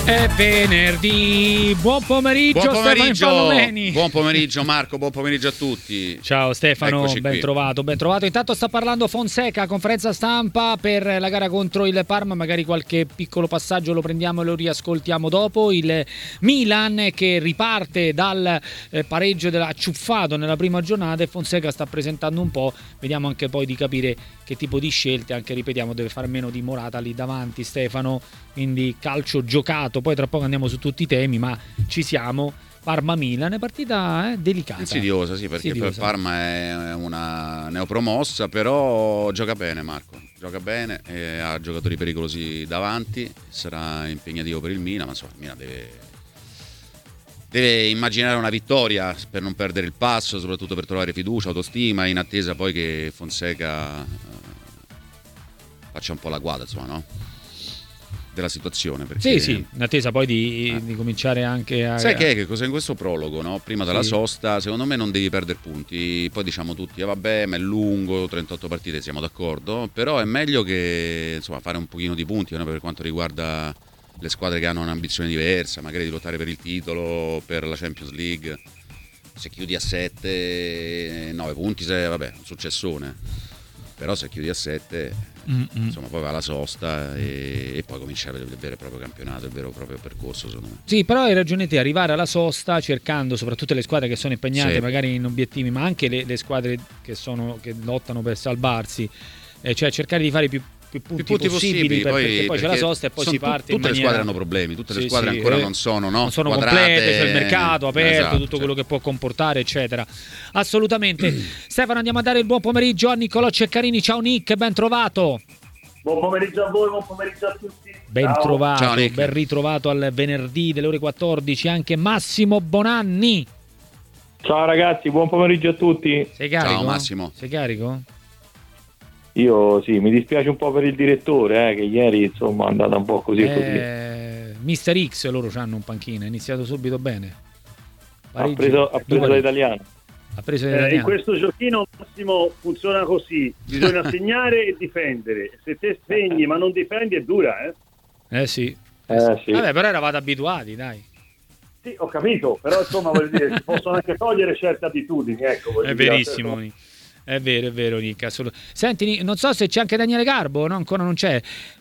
È venerdì, buon pomeriggio, Stefano Infallumeni. Buon pomeriggio Marco, buon pomeriggio a tutti. Ciao Stefano, Eccoci ben qui. trovato. Intanto sta parlando Fonseca, conferenza stampa per la gara contro il Parma, magari qualche piccolo passaggio lo prendiamo e lo riascoltiamo dopo. Il Milan che riparte dal pareggio acciuffato nella prima giornata e Fonseca sta presentando un po', vediamo anche poi di capire che tipo di scelte, anche ripetiamo deve fare meno di Morata lì davanti Stefano, quindi calcio giocato, poi tra poco andiamo su tutti i temi, ma ci siamo. Parma-Milan è partita delicata. Insidiosa, sì, perché Insidiosa. Parma è una neopromossa, però gioca bene Marco, gioca bene, ha giocatori pericolosi davanti, sarà impegnativo per il Milan, ma insomma il Milan deve immaginare una vittoria per non perdere il passo, soprattutto per trovare fiducia, autostima, in attesa poi che Fonseca faccia un po' la guada, insomma, no? Della situazione, perché Sì, in attesa poi di cominciare anche a... sai che cosa in questo prologo, no? Prima della Sì. sosta, secondo me non devi perdere punti. Poi diciamo tutti, vabbè, ma è lungo, 38 partite, siamo d'accordo, però è meglio che insomma fare un pochino di punti, no? Per quanto riguarda le squadre che hanno un'ambizione diversa, magari di lottare per il titolo, per la Champions League. Se chiudi a 7, 9 punti, vabbè, un successone. Però se chiudi a 7, insomma, poi va la sosta e poi comincia il vero e proprio campionato, il vero e proprio percorso, secondo me. Sì, però hai ragione te, arrivare alla sosta cercando soprattutto le squadre che sono impegnate Sì. magari in obiettivi, ma anche le squadre che lottano per salvarsi, cioè cercare di fare più punti possibili perché poi c'è la sosta e poi si parte in tutte maniera... le squadre hanno problemi, tutte le Sì, squadre sì, ancora non sono quadrate, complete, c'è il mercato aperto, esatto, tutto quello che può comportare, eccetera. Assolutamente. Stefano, andiamo a dare il buon pomeriggio a Niccolò Ceccarini. Ciao Nick, ben trovato. Buon pomeriggio a voi, buon pomeriggio a tutti. Ben trovato, Ciao, Nick. ben ritrovato al venerdì delle ore 14 anche Massimo Bonanni. Ciao ragazzi, buon pomeriggio a tutti. Sei carico? Ciao, Massimo. Sei carico? Io sì, mi dispiace un po' per il direttore, che ieri insomma è andata un po' così e così. Mister X loro hanno un panchino, è iniziato subito bene. Ha preso l'italiano. Ha preso In l'italiano. questo giochino Massimo funziona così, bisogna segnare e difendere. Se te segni ma non difendi è dura, Sì. Sì. Vabbè, però eravate abituati, dai. Sì, ho capito, però insomma voglio dire, si possono anche togliere certe abitudini, ecco. voglio È dire, verissimo, Nick. È vero, Nick, assolutamente. Senti, non so se c'è anche Daniele Garbo, no? Ancora non c'è.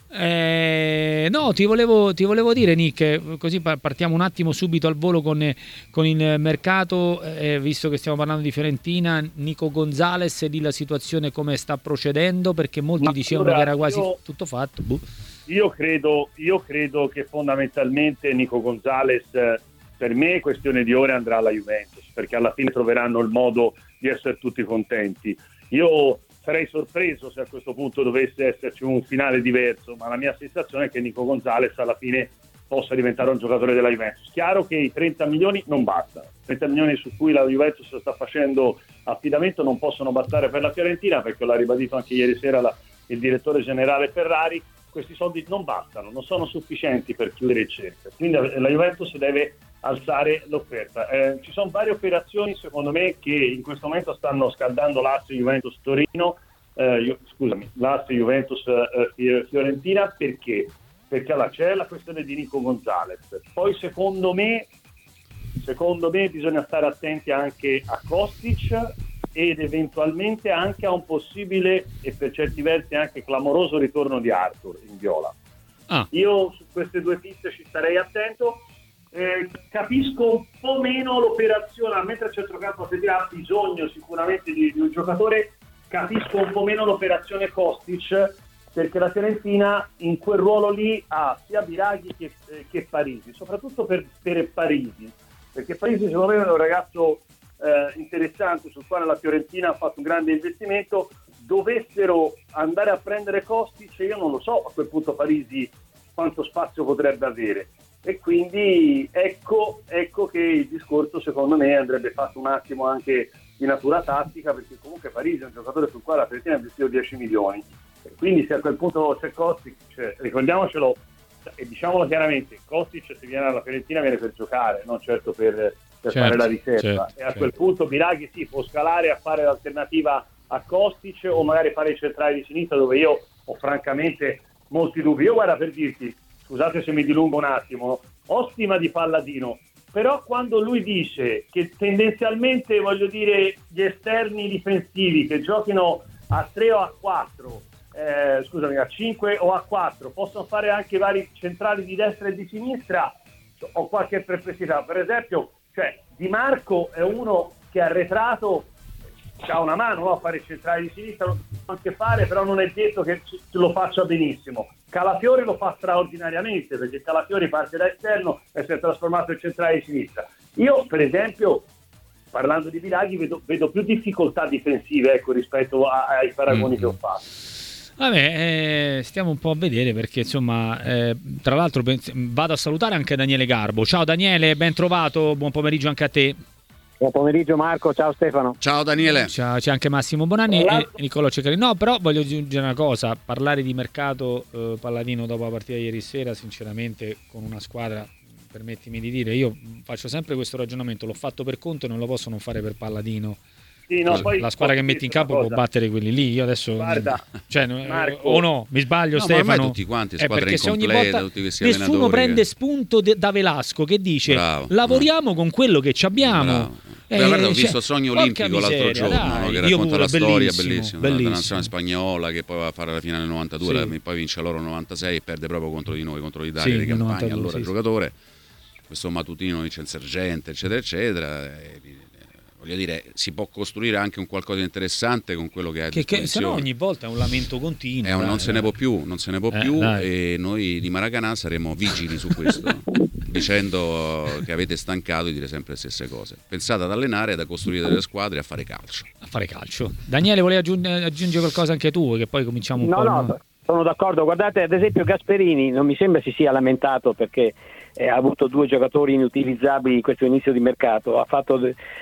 No, ti volevo dire, Nick, così partiamo un attimo subito al volo con il mercato, visto che stiamo parlando di Fiorentina, Nico Gonzalez e di la situazione come sta procedendo, perché molti dicevano che era quasi tutto fatto. Io credo che fondamentalmente Nico Gonzalez, per me è questione di ore, andrà alla Juventus, perché alla fine troveranno il modo di essere tutti contenti. Io sarei sorpreso se a questo punto dovesse esserci un finale diverso, ma la mia sensazione è che Nico Gonzalez alla fine possa diventare un giocatore della Juventus. Chiaro che i 30 milioni non bastano, 30 milioni su cui la Juventus sta facendo affidamento non possono bastare per la Fiorentina, perché l'ha ribadito anche ieri sera il direttore generale Ferrari. Questi soldi non bastano, non sono sufficienti per chiudere il cerchio, quindi la Juventus deve alzare l'offerta. Ci sono varie operazioni secondo me che in questo momento stanno scaldando l'Asse Juventus Torino, l'Asse Juventus Fiorentina, perché allora, c'è la questione di Nico Gonzalez, poi secondo me bisogna stare attenti anche a Kostic ed eventualmente anche a un possibile e per certi versi anche clamoroso ritorno di Arthur in viola. Io su queste due piste ci starei attento. Capisco un po' meno l'operazione, mentre il centrocampo ha bisogno sicuramente di un giocatore, capisco un po' meno l'operazione Kostic, perché la Fiorentina in quel ruolo lì ha sia Biraghi che Parisi, soprattutto per Parisi, perché Parisi secondo me è un ragazzo interessante sul quale la Fiorentina ha fatto un grande investimento. Dovessero andare a prendere Kostic, io non lo so a quel punto Parisi quanto spazio potrebbe avere, e quindi ecco che il discorso secondo me andrebbe fatto un attimo anche di natura tattica, perché comunque Parisi è un giocatore sul quale la Fiorentina ha investito 10 milioni, e quindi se a quel punto c'è Kostic, ricordiamocelo e diciamolo chiaramente, Kostic se viene alla Fiorentina viene per giocare, non certo per fare la riserva, e a quel punto Biraghi può scalare a fare l'alternativa a Kostic o magari fare il centrale di sinistra, dove io ho francamente molti dubbi. Io guarda, per dirti, scusate se mi dilungo un attimo, ho stima di Palladino, però quando lui dice che tendenzialmente, voglio dire, gli esterni difensivi che giochino a 3 o a 4, a 5 o a 4, possono fare anche vari centrali di destra e di sinistra, ho qualche perplessità. Per esempio, Di Marco è uno che è arretrato, ha una mano, no? A fare il centrale di sinistra lo può anche fare, però non è detto che lo faccia benissimo. Calafiori lo fa straordinariamente, perché Calafiori parte da esterno e si è trasformato in centrale di sinistra. Io, per esempio, parlando di Biraghi, vedo più difficoltà difensive, ecco, rispetto ai paragoni che ho fatto. Vabbè, stiamo un po' a vedere, perché insomma, tra l'altro vado a salutare anche Daniele Garbo. Ciao Daniele, ben trovato, buon pomeriggio anche a te. Buon pomeriggio Marco, ciao Stefano. Ciao Daniele. Ciao, c'è anche Massimo Bonanni e Niccolò Ceccarini. No, però voglio aggiungere una cosa, parlare di mercato Palladino dopo la partita di ieri sera, sinceramente, con una squadra, permettimi di dire, io faccio sempre questo ragionamento, l'ho fatto per Conte e non lo posso non fare per Palladino. Sì, no, poi la squadra che metti in campo può battere quelli lì. Io adesso guarda, Marco, o no, mi sbaglio, Stefano. Tutti quanti, squadra incompleta, tutti questi nessuno allenatori prende spunto da Velasco che dice lavoriamo con quello che ci abbiamo. Guarda, ho visto Sogno Olimpico l'altro giorno, no, che racconta la storia bellissima della nazionale spagnola che poi va a fare la finale nel 92, poi vince loro nel 96 e perde proprio contro di noi, contro l'Italia di campagna, 92, allora giocatore. Questo Matutino vince il sergente, eccetera eccetera. Voglio dire, si può costruire anche un qualcosa di interessante con quello che ha a disposizione. Che se no ogni volta è un lamento continuo. Non se ne può più, e noi di Maracanã saremo vigili su questo, dicendo che avete stancato di dire sempre le stesse cose. Pensate ad allenare, ad costruire delle squadre e a fare calcio. Daniele, volevi aggiungere qualcosa anche tu, che poi cominciamo un po'? No, sono d'accordo. Guardate, ad esempio Gasperini non mi sembra si sia lamentato perché ha avuto 2 giocatori inutilizzabili in questo inizio di mercato, ha fatto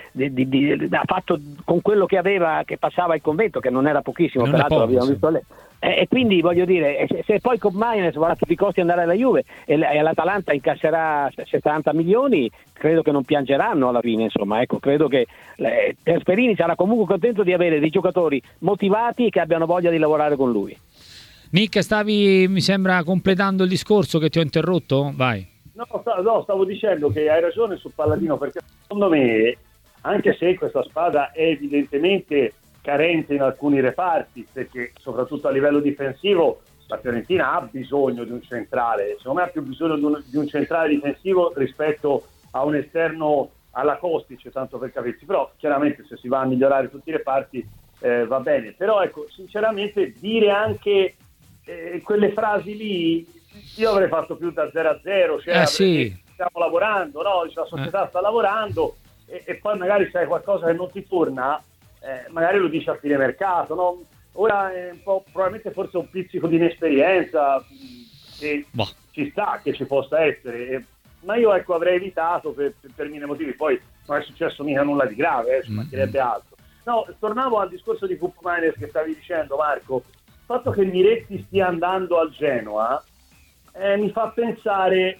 con quello che aveva, che passava il convento, che non era pochissimo, peraltro l'abbiamo visto lei. E quindi voglio dire, se poi Koopmeiners vorrà a tutti i costi andare alla Juve e l'Atalanta incasserà 70 milioni, credo che non piangeranno alla fine, insomma, ecco, credo che Gasperini sarà comunque contento di avere dei giocatori motivati che abbiano voglia di lavorare con lui. Nick, stavi, mi sembra, completando il discorso che ti ho interrotto? Vai. No, stavo dicendo che hai ragione su Palladino, perché secondo me, anche se questa squadra è evidentemente carente in alcuni reparti, perché soprattutto a livello difensivo la Fiorentina ha bisogno di un centrale, secondo me ha più bisogno di un centrale difensivo rispetto a un esterno alla Kostic, tanto per capirsi, però chiaramente se si va a migliorare tutti i reparti va bene, però ecco, sinceramente dire anche quelle frasi lì, io avrei fatto più da 0-0, stiamo lavorando, no? La società sta lavorando e poi magari se hai qualcosa che non ti torna, magari lo dici a fine mercato, no? Ora è un po', probabilmente forse un pizzico di inesperienza che ci sta, che ci possa essere, ma io ecco avrei evitato per mille motivi, poi non è successo mica nulla di grave, ci mancherebbe altro. No, tornavo al discorso di Koopmeiners che stavi dicendo, Marco. Il fatto che Miretti stia andando al Genoa mi fa pensare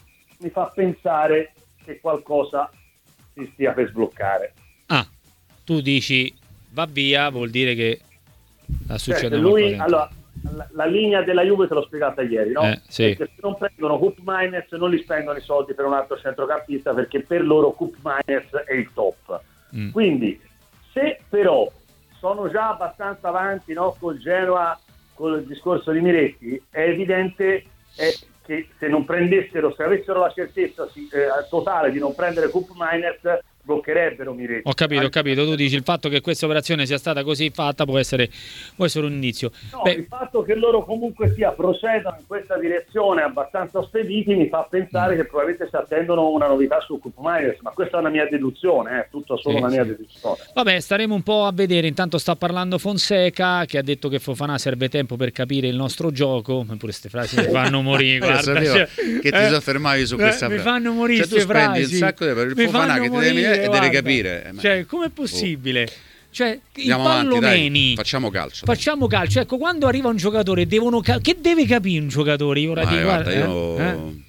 che qualcosa si stia per sbloccare. Tu dici va via, vuol dire che sta succedendo lui, allora, la linea della Juve te l'ho spiegata ieri, no? Sì. Perché se non prendono Koopmeiners non li spendono i soldi per un altro centrocampista, perché per loro Koopmeiners è il top. Quindi se però sono già abbastanza avanti, no, col Genoa, con il discorso di Miretti, è evidente che se non prendessero, se avessero la certezza totale di non prendere Koopmeiners, bloccherebbero Miretti. Ho capito. Tu dici il fatto che questa operazione sia stata così fatta può essere un indizio. No, il fatto che loro comunque procedano in questa direzione abbastanza spediti mi fa pensare che probabilmente si attendono una novità su Koopmeiners, ma questa è una mia deduzione, è tutto solo una mia deduzione. Vabbè, staremo un po' a vedere. Intanto sta parlando Fonseca, che ha detto che Fofana serve tempo per capire il nostro gioco, ma pure queste frasi mi fanno morire. Guarda, che ti soffermavi su questa frase. Mi fanno morire queste frasi. Tu spendi un sacco per il Fofana che ti deve e deve capire. Com'è possibile? I Pallomeni, facciamo calcio. Ecco, quando arriva un giocatore che deve capire un giocatore. Io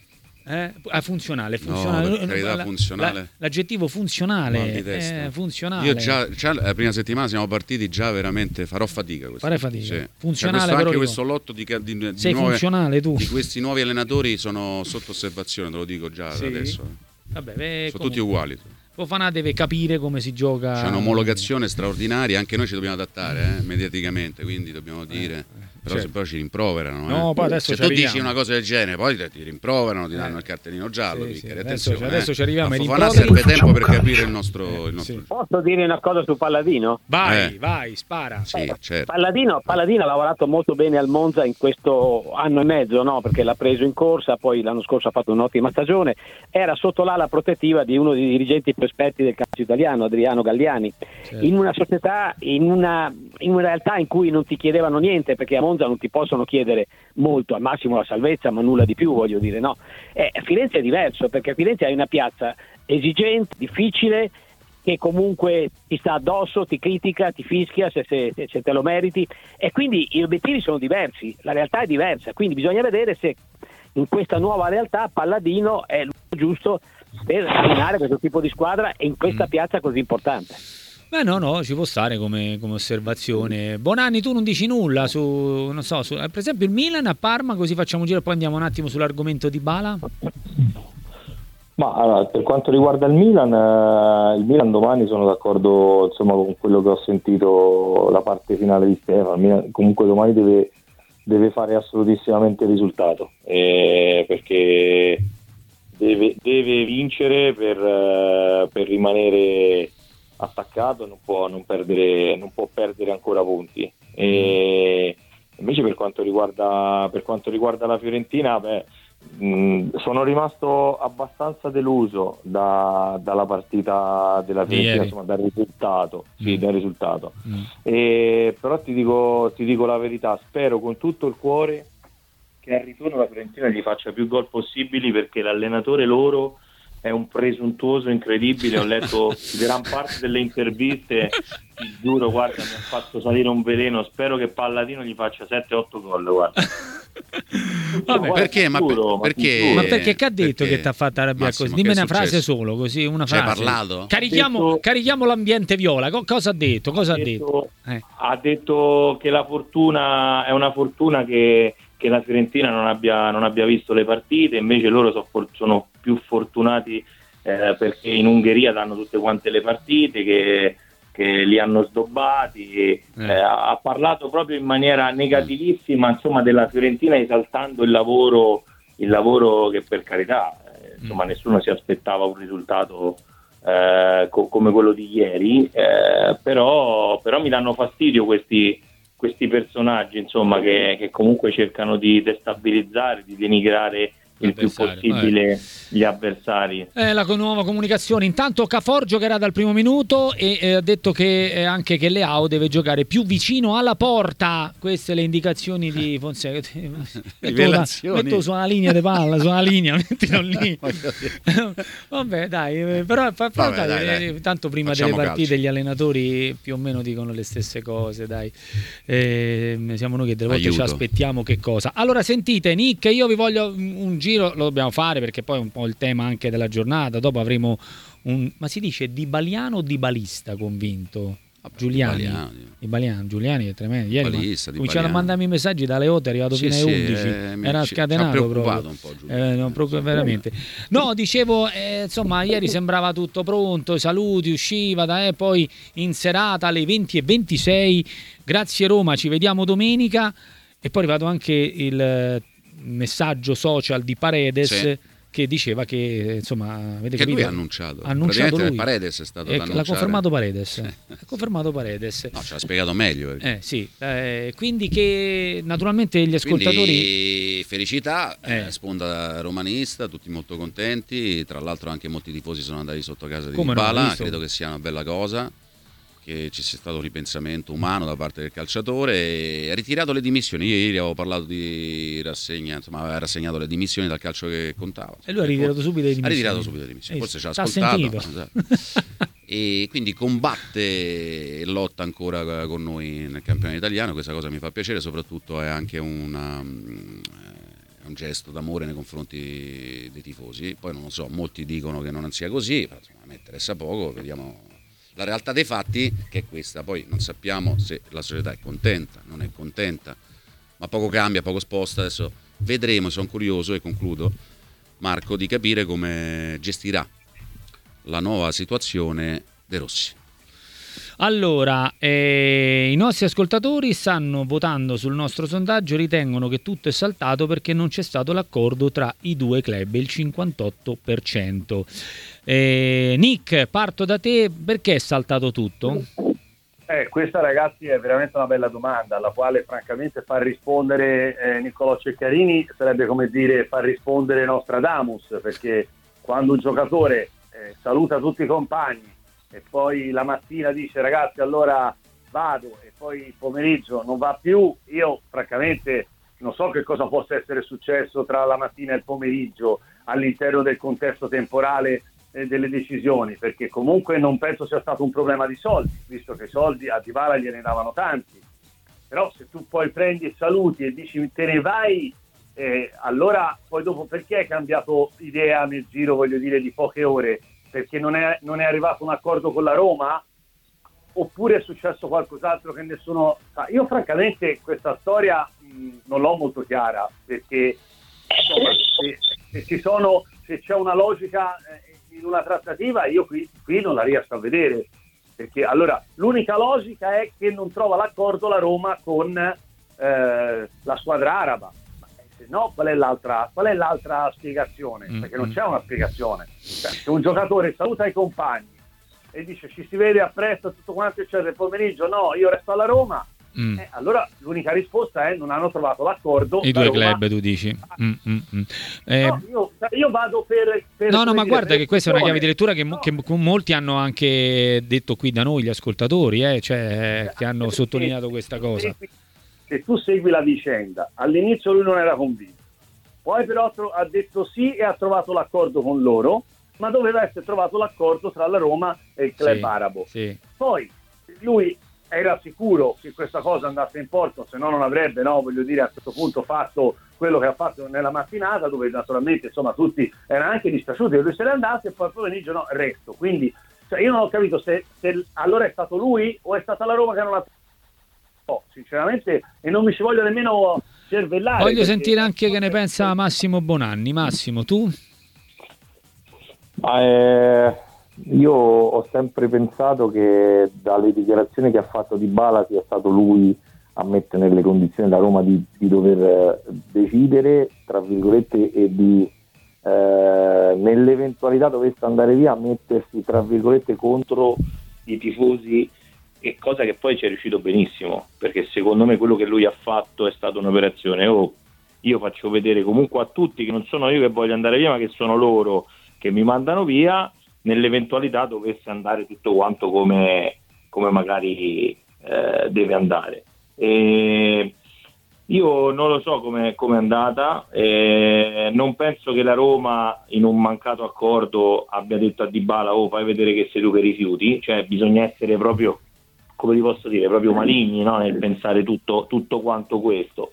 Funzionale. No, per carità, funzionale. L'aggettivo funzionale. Mal di testa. Funzionale. Io già la prima settimana siamo partiti, già veramente farò fatica. Farei fatica. Sì. Funzionale, cioè, però anche questo lotto di sei funzionale tu. Di questi nuovi allenatori sono sotto osservazione, te lo dico già da adesso. Vabbè, sono tutti uguali. Fofana deve capire come si gioca. C'è un'omologazione straordinaria, anche noi ci dobbiamo adattare mediaticamente, quindi dobbiamo dire. Però se poi ci rimproverano. No, poi adesso se tu dici una cosa del genere, poi ti rimproverano, ti danno il cartellino giallo. Sì. Adesso ci arriviamo. A Fofana serve tempo per capire il nostro. Posso dire una cosa su Palladino? Vai, spara. Sì, certo. Palladino ha lavorato molto bene al Monza in questo anno e mezzo, no? Perché l'ha preso in corsa, poi l'anno scorso ha fatto un'ottima stagione. Era sotto l'ala protettiva di uno dei dirigenti più esperti del calcio italiano, Adriano Galliani, in una società, in una realtà in cui non ti chiedevano niente, perché a Monza non ti possono chiedere molto, al massimo la salvezza, ma nulla di più, voglio dire, no? A Firenze è diverso, perché a Firenze hai una piazza esigente, difficile, che comunque ti sta addosso, ti critica, ti fischia se te lo meriti, e quindi gli obiettivi sono diversi, la realtà è diversa, quindi bisogna vedere se in questa nuova realtà Palladino è giusto per allenare questo tipo di squadra e in questa piazza così importante. Beh, no, ci può stare come osservazione. Bonanni, tu non dici nulla su, non so, per esempio il Milan a Parma, così facciamo un giro e poi andiamo un attimo sull'argomento di Dybala. Ma allora, per quanto riguarda il Milan domani sono d'accordo, insomma, con quello che ho sentito la parte finale di Stefano. Il Milan comunque domani deve fare assolutissimamente il risultato, perché deve vincere per rimanere attaccato, non può perdere ancora punti. E invece per quanto riguarda la Fiorentina, sono rimasto abbastanza deluso dalla partita della Fiorentina, insomma, dal risultato. Però ti dico la verità, spero con tutto il cuore che al ritorno la Fiorentina gli faccia più gol possibili, perché l'allenatore loro è un presuntuoso incredibile. Ho letto gran parte delle interviste, ti giuro, guarda, mi ha fatto salire un veleno. Spero che Palladino gli faccia 7-8 gol, guarda. Vabbè, perché? Perché che ha detto che ti ha fatto arrabbiare così? Dimmi una frase solo, così, una frase. Hai parlato? Carichiamo l'ambiente viola. Cosa ha detto? Ha detto che la fortuna è una fortuna che la Fiorentina non abbia visto le partite, invece loro sono più fortunati perché in Ungheria danno tutte quante le partite, che li hanno sdobbati. Ha parlato proprio in maniera negativissima, insomma, della Fiorentina, esaltando il lavoro che, per carità, insomma, nessuno si aspettava un risultato come quello di ieri, però mi danno fastidio questi personaggi, insomma, che comunque cercano di destabilizzare, di denigrare il più possibile gli avversari. La nuova comunicazione. Intanto Cafor giocherà dal primo minuto e ha detto che anche che Leao deve giocare più vicino alla porta. Queste le indicazioni di Fonseca. Metto su una linea di palla, su una linea, mettilo lì. Vabbè, dai, però dai. Tanto prima Facciamo delle partite calcio. gli allenatori più o meno dicono le stesse cose, dai. Siamo noi che delle volte ci aspettiamo che cosa. Allora sentite, Nick, io vi voglio un giro, lo dobbiamo fare perché poi è un po' il tema anche della giornata. Dopo avremo ma si dice dibaliano o dibalista convinto? Giuliani è tremendo. Ieri cominciarono a mandarmi messaggi dalle 8, è arrivato fino alle 11. Era scatenato proprio. Un po' veramente. No, dicevo, insomma, ieri sembrava tutto pronto, saluti, usciva poi in serata alle 20:26. Grazie Roma, ci vediamo domenica. E poi è arrivato anche il messaggio social di Paredes, che diceva che, insomma, avete capito? Lui ha annunciato lui. Paredes è stato l'ha confermato Paredes. Ha confermato Paredes. No, ce l'ha spiegato meglio. Sì. Quindi che naturalmente gli ascoltatori. Quindi felicità, sponda romanista, tutti molto contenti. Tra l'altro anche molti tifosi sono andati sotto casa di Dybala. Credo che sia una bella cosa, che ci sia stato un ripensamento umano da parte del calciatore. Ha ritirato le dimissioni. Io ieri avevo parlato di rassegna, insomma, aveva rassegnato le dimissioni dal calcio che contava. E lui ha ritirato subito le dimissioni. Forse ci ha ascoltato. E quindi combatte e lotta ancora con noi nel campionato italiano. Questa cosa mi fa piacere, soprattutto è anche un è un gesto d'amore nei confronti dei tifosi. Poi non lo so, molti dicono che non sia così, però insomma, a me interessa poco, vediamo la realtà dei fatti che è questa. Poi non sappiamo se la società è contenta, non è contenta, ma poco cambia, poco sposta. Adesso vedremo, sono curioso, e concludo, Marco, di capire come gestirà la nuova situazione De Rossi. Allora, i nostri ascoltatori stanno votando sul nostro sondaggio, ritengono che tutto è saltato perché non c'è stato l'accordo tra i due club, il 58%. Nick, parto da te, perché è saltato tutto? Questa, ragazzi, è veramente una bella domanda, alla quale francamente far rispondere Niccolò Ceccarini sarebbe come dire far rispondere Nostradamus, perché quando un giocatore saluta tutti i compagni e poi la mattina dice ragazzi allora vado, e poi il pomeriggio non va più, io francamente non so che cosa possa essere successo tra la mattina e il pomeriggio all'interno del contesto temporale delle decisioni, perché comunque non penso sia stato un problema di soldi, visto che soldi a Dybala gliene davano tanti. Però se tu poi prendi e saluti e dici te ne vai, allora poi dopo perché hai cambiato idea nel giro, voglio dire, di poche ore? Perché non è arrivato un accordo con la Roma? Oppure è successo qualcos'altro che nessuno sa? Io francamente questa storia non l'ho molto chiara, perché insomma, se c'è una logica in una trattativa, io qui non la riesco a vedere, perché allora l'unica logica è che non trova l'accordo la Roma con la squadra araba. Se no, qual è l'altra spiegazione? Perché non c'è una spiegazione. Cioè, se un giocatore saluta i compagni e dice ci si vede a presto tutto quanto eccetera, il pomeriggio no, io resto alla Roma, allora l'unica risposta è non hanno trovato l'accordo i due club, tu dici. No, io vado per no ma guarda che questa è una chiave di lettura che molti hanno anche detto qui da noi, gli ascoltatori, che hanno sottolineato questa cosa. Se tu segui la vicenda, all'inizio lui non era convinto, poi però ha detto sì e ha trovato l'accordo con loro, ma doveva essere trovato l'accordo tra la Roma e il club arabo. Sì. Poi lui era sicuro che questa cosa andasse in porto, se no non avrebbe, voglio dire, a questo punto fatto quello che ha fatto nella mattinata, dove naturalmente insomma tutti erano anche dispiaciuti che lui se ne andasse, e poi pomeriggio resto. Quindi io non ho capito se allora è stato lui o è stata la Roma che non ha sinceramente, e non mi ci voglio nemmeno cervellare. Voglio sentire anche che ne pensa Massimo Bonanni. Massimo, tu? Io ho sempre pensato che dalle dichiarazioni che ha fatto Dybala sia stato lui a mettere nelle condizioni la Roma di dover decidere, tra virgolette, e di nell'eventualità dovesse andare via a mettersi, tra virgolette, contro i tifosi, e cosa che poi ci è riuscito benissimo, perché secondo me quello che lui ha fatto è stata un'operazione. Io faccio vedere comunque a tutti che non sono io che voglio andare via, ma che sono loro che mi mandano via, nell'eventualità dovesse andare tutto quanto come magari deve andare. E io non lo so come è andata, non penso che la Roma in un mancato accordo abbia detto a Dybala fai vedere che sei tu che rifiuti, cioè bisogna essere proprio, come ti posso dire, proprio maligni, no? Nel pensare tutto quanto questo.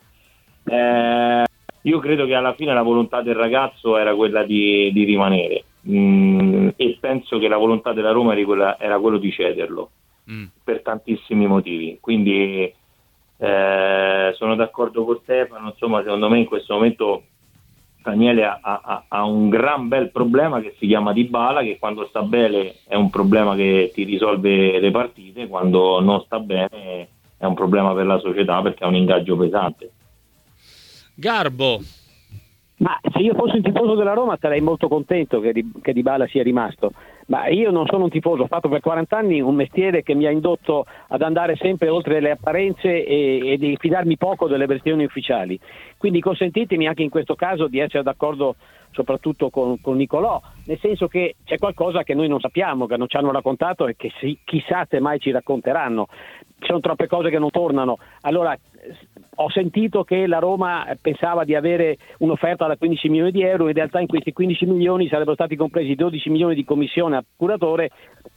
Io credo che alla fine la volontà del ragazzo era quella di rimanere, e penso che la volontà della Roma era quello di cederlo per tantissimi motivi, quindi sono d'accordo con Stefano. Insomma, secondo me in questo momento Daniele ha un gran bel problema che si chiama Dybala, che quando sta bene è un problema che ti risolve le partite, quando non sta bene è un problema per la società, perché ha un ingaggio pesante. Garbo. Ma se io fossi un tifoso della Roma sarei molto contento che Dybala sia rimasto, ma io non sono un tifoso, ho fatto per 40 anni un mestiere che mi ha indotto ad andare sempre oltre le apparenze e di fidarmi poco delle versioni ufficiali, quindi consentitemi anche in questo caso di essere d'accordo soprattutto con Niccolò, nel senso che c'è qualcosa che noi non sappiamo, che non ci hanno raccontato e che chissà se mai ci racconteranno. Ci sono troppe cose che non tornano. Allora, ho sentito che la Roma pensava di avere un'offerta da 15 milioni di euro, in realtà in questi 15 milioni sarebbero stati compresi 12 milioni di commissione al curatore,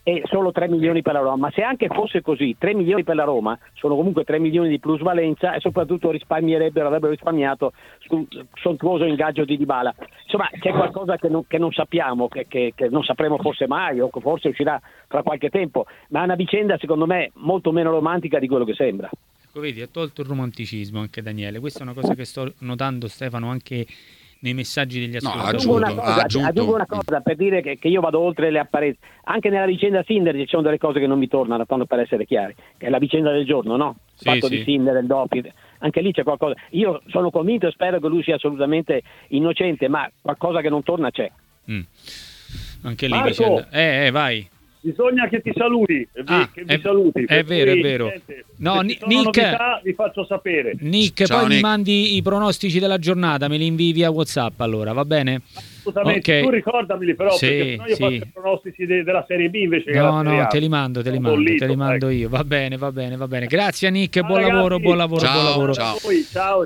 e solo 3 milioni per la Roma. Ma se anche fosse così, 3 milioni per la Roma sono comunque 3 milioni di plusvalenza, e soprattutto avrebbero risparmiato sul sontuoso ingaggio di Dybala. Insomma, c'è qualcosa che non sappiamo, che non sapremo forse mai, o che forse uscirà tra qualche tempo, ma è una vicenda secondo me molto meno romantica di quello che sembra. Ecco, vedi, ha tolto il romanticismo anche Daniele. Questa è una cosa che sto notando, Stefano, anche nei messaggi degli ascoltatori. Aggiungo una cosa per dire che io vado oltre le apparenze. Anche nella vicenda Sinner ci sono delle cose che non mi tornano, tanto per essere chiari, che è la vicenda del giorno, no? Il fatto di Sinner, il doping, anche lì c'è qualcosa. Io sono convinto e spero che lui sia assolutamente innocente, ma qualcosa che non torna c'è. Anche lì Marco, vicenda. Vai. Bisogna che ti saluti, mi saluti. È vero, è vero. No, Nick, novità, vi faccio sapere. Nick, ciao, poi Nick. mi mandi i pronostici della giornata, me li invii via WhatsApp, allora, va bene? Assolutamente, Okay. tu ricordameli però, Sì, perché sennò io faccio i pronostici della Serie B invece che No, della Serie A. te li mando, te li mando io. Va bene. Grazie Nick, buon ragazzi. lavoro, buon lavoro. Ciao. Ciao.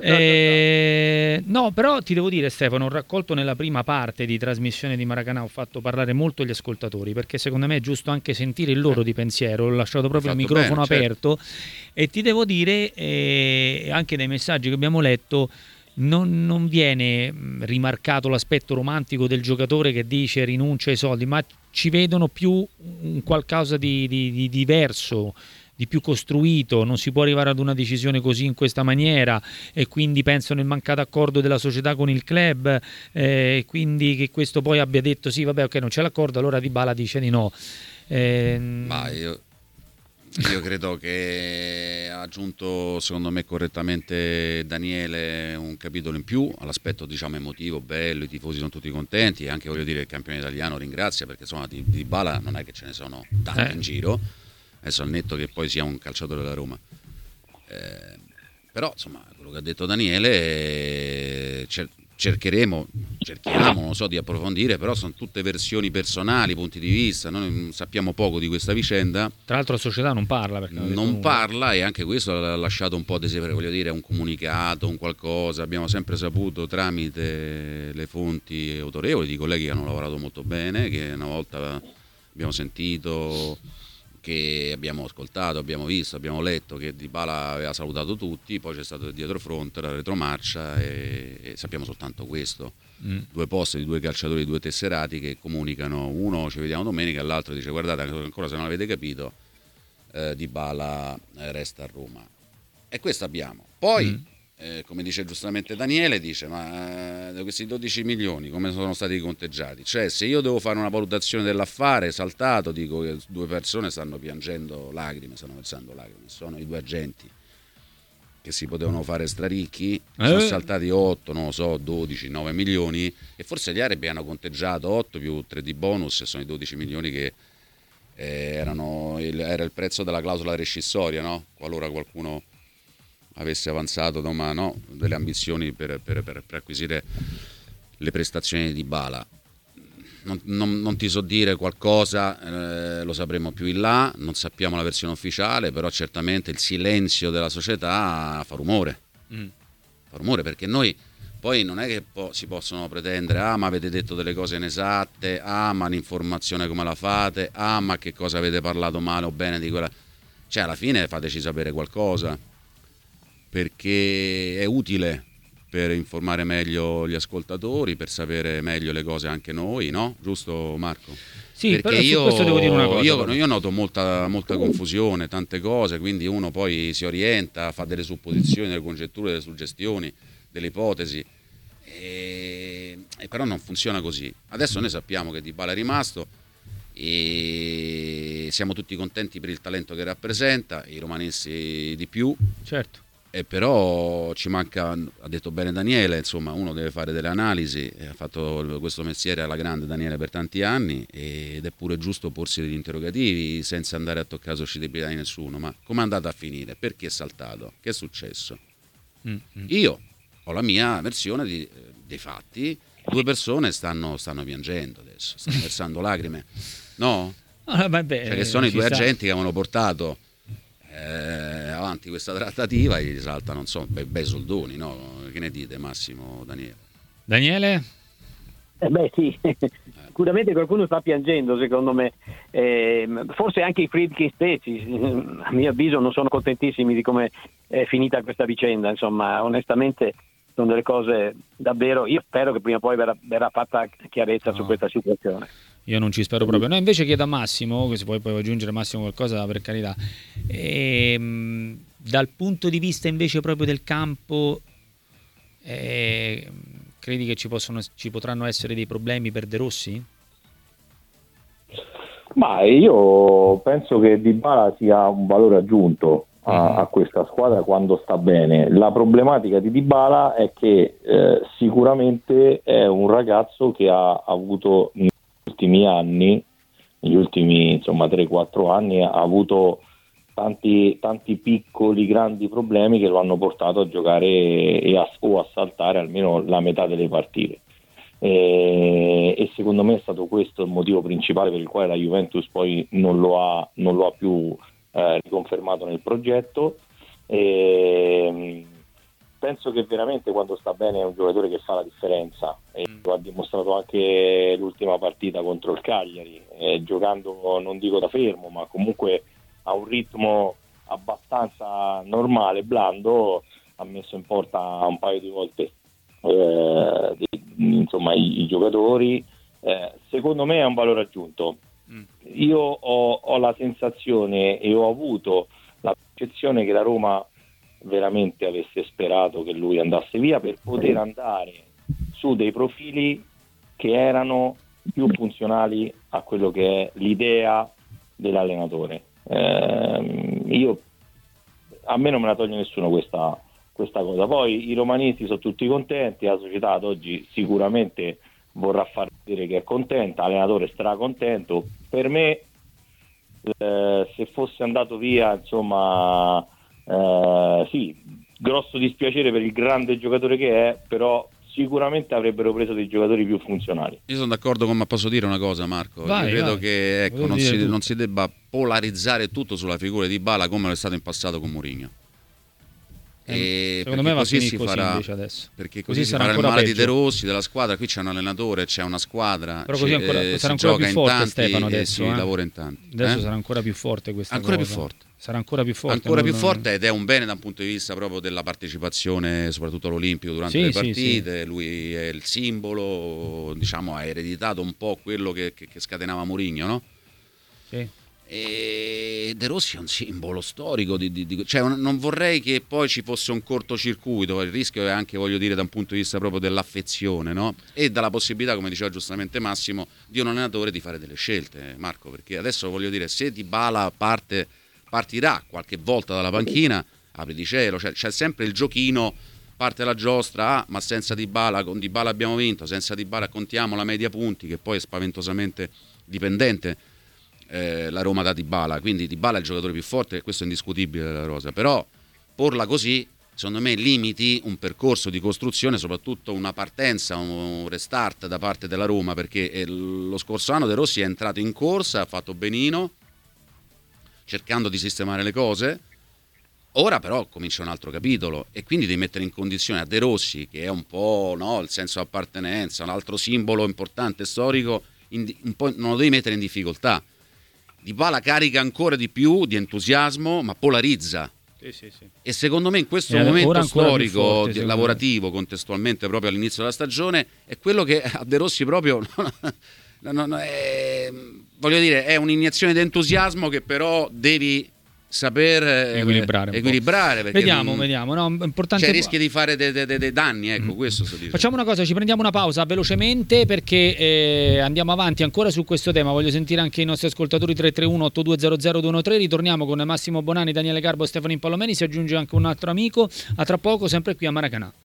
No, però ti devo dire, Stefano, ho raccolto nella prima parte di trasmissione di Maracanã, ho fatto parlare molto gli ascoltatori, perché secondo me è giusto anche sentire il loro di pensiero, ho lasciato proprio il microfono bene, aperto, e ti devo dire, anche dai messaggi che abbiamo letto, non viene rimarcato l'aspetto romantico del giocatore che dice rinuncia ai soldi, ma ci vedono più un qualcosa di diverso, di più costruito. Non si può arrivare ad una decisione così in questa maniera, e quindi pensano il mancato accordo della società con il club, quindi che questo poi abbia detto sì vabbè, ok, non c'è l'accordo, allora Dybala dice di no. Ma io credo che ha aggiunto, secondo me correttamente, Daniele, un capitolo in più all'aspetto, diciamo, emotivo, bello, i tifosi sono tutti contenti, e anche, voglio dire, il campione italiano ringrazia, perché insomma di Dybala non è che ce ne sono tanti in giro, adesso al netto che poi sia un calciatore della Roma, però insomma quello che ha detto Daniele, cerchiamo, non so, di approfondire, però sono tutte versioni personali, punti di vista, noi sappiamo poco di questa vicenda. Tra l'altro la società non parla, perché non parla, e anche questo ha lasciato un po' desiderare, voglio dire, un comunicato, un qualcosa. Abbiamo sempre saputo tramite le fonti autorevoli di colleghi che hanno lavorato molto bene, che una volta abbiamo sentito, che abbiamo ascoltato, abbiamo visto, abbiamo letto che Dybala aveva salutato tutti, poi c'è stato il dietrofront, la retromarcia, e sappiamo soltanto questo. Due posti di due calciatori, due tesserati che comunicano, uno ci vediamo domenica, l'altro dice guardate, ancora se non avete capito, Dybala resta a Roma, e questo abbiamo. Poi come dice giustamente Daniele, dice ma questi 12 milioni come sono stati conteggiati? Cioè, se io devo fare una valutazione dell'affare saltato, dico che due persone stanno piangendo lacrime, stanno versando lacrime, sono i due agenti che si potevano fare straricchi, sono saltati 8, non lo so, 12, 9 milioni, e forse gli arabi hanno conteggiato 8 più 3 di bonus, e sono i 12 milioni che era il prezzo della clausola rescissoria, no? Qualora qualcuno avesse avanzato delle ambizioni per acquisire le prestazioni di Dybala. Non ti so dire qualcosa, lo sapremo più in là, non sappiamo la versione ufficiale, però certamente il silenzio della società fa rumore. Fa rumore, perché noi poi non è che si possono pretendere ma avete detto delle cose inesatte, ma l'informazione come la fate, ma che cosa avete parlato male o bene di quella. Cioè, alla fine fateci sapere qualcosa, perché è utile per informare meglio gli ascoltatori, per sapere meglio le cose anche noi, no? Giusto, Marco? Sì, perché però su questo devo dire una cosa. Io noto molta confusione, tante cose, quindi uno poi si orienta, fa delle supposizioni, delle congetture, delle suggestioni, delle ipotesi, e però non funziona così. Adesso noi sappiamo che Dybala è rimasto, e siamo tutti contenti per il talento che rappresenta, i romanesi di più. Certo. E però ci manca, ha detto bene Daniele, insomma uno deve fare delle analisi, ha fatto questo mestiere alla grande Daniele per tanti anni, ed è pure giusto porsi degli interrogativi senza andare a toccare la suscettibilità di nessuno. Ma com'è andata a finire? Perché è saltato? Che è successo? Io ho la mia versione dei fatti. Due persone stanno piangendo adesso, stanno versando lacrime, no? Vabbè, cioè, che sono i due agenti che avevano portato avanti questa trattativa, e gli saltano, non so, bei soldoni, no? Che ne dite, Massimo, Daniele? Sì, sicuramente qualcuno sta piangendo, secondo me. Forse anche i Friedkin stessi, a mio avviso, non sono contentissimi di come è finita questa vicenda. Insomma, onestamente sono delle cose davvero, io spero che prima o poi verrà fatta chiarezza su questa situazione. Io non ci spero proprio. No, invece chiedo a Massimo, se poi aggiungere Massimo qualcosa, per carità. Dal punto di vista invece proprio del campo, credi che ci potranno essere dei problemi per De Rossi? Ma io penso che Dybala sia un valore aggiunto a questa squadra quando sta bene. La problematica di Dybala è che sicuramente è un ragazzo che ha avuto negli ultimi anni, negli ultimi 3-4 anni, ha avuto tanti piccoli grandi problemi che lo hanno portato a giocare o a saltare almeno la metà delle partite. E secondo me è stato questo il motivo principale per il quale la Juventus poi non lo ha più riconfermato nel progetto. Penso che veramente quando sta bene è un giocatore che fa la differenza, e lo ha dimostrato anche l'ultima partita contro il Cagliari, giocando non dico da fermo, ma comunque a un ritmo abbastanza normale, blando, ha messo in porta un paio di volte i giocatori. Secondo me è un valore aggiunto. Io ho la sensazione e ho avuto la percezione che la Roma veramente avesse sperato che lui andasse via per poter andare su dei profili che erano più funzionali a quello che è l'idea dell'allenatore. A me non me la toglie nessuno questa cosa. Poi i romanisti sono tutti contenti, la società ad oggi sicuramente vorrà far vedere che è contenta, l'allenatore stracontento. Per me se fosse andato via, sì, grosso dispiacere per il grande giocatore che è, però sicuramente avrebbero preso dei giocatori più funzionali. Io sono d'accordo ma posso dire una cosa, Marco? Io credo che non si debba polarizzare tutto sulla figura di Dybala come lo è stato in passato con Mourinho. Secondo me va così si farà adesso. Perché così si farà il male di De Rossi, della squadra. Qui c'è un allenatore, c'è una squadra, però così sarà ancora più forte tanti, Stefano adesso, si lavora in tanti. Adesso sarà ancora più forte questa ancora cosa. Più forte. Sarà ancora più forte. Ancora più forte, ed è un bene da un punto di vista proprio della partecipazione, soprattutto all'Olimpico durante le partite. Sì. Lui è il simbolo, ha ereditato un po' quello che scatenava Mourinho, no? Sì. E De Rossi è un simbolo storico non vorrei che poi ci fosse un cortocircuito. Il rischio è anche, voglio dire, da un punto di vista proprio dell'affezione, no? E dalla possibilità, come diceva giustamente Massimo, di un allenatore di fare delle scelte, Marco, perché adesso, voglio dire, se Dybala partirà qualche volta dalla panchina, apri di cielo, c'è sempre il giochino, parte la giostra, ma senza Dybala, con Dybala abbiamo vinto, senza Dybala contiamo la media punti, che poi è spaventosamente dipendente la Roma da Dybala. Quindi Dybala è il giocatore più forte, questo è indiscutibile della rosa, però porla così secondo me limiti un percorso di costruzione, soprattutto una partenza, un restart da parte della Roma, perché lo scorso anno De Rossi è entrato in corsa, ha fatto benino cercando di sistemare le cose. Ora però comincia un altro capitolo, e quindi devi mettere in condizione a De Rossi, che è un po', no, il senso di appartenenza, un altro simbolo importante storico, un po' non lo devi mettere in difficoltà. Dybala carica ancora di più di entusiasmo, ma polarizza. Sì. E secondo me in questo momento storico, lavorativo, contestualmente proprio all'inizio della stagione, è quello che a De Rossi proprio voglio dire, è un'iniezione di entusiasmo che però devi saper equilibrare, perché vediamo, no, è importante, cioè rischi di fare dei danni, ecco. Questo sto dicendo. Facciamo una cosa, ci prendiamo una pausa velocemente, perché andiamo avanti ancora su questo tema. Voglio sentire anche i nostri ascoltatori. 331-8200-213. Ritorniamo con Massimo Bonani, Daniele Garbo e Stefano Impallomeni. Si aggiunge anche un altro amico. A tra poco, sempre qui a Maracanã.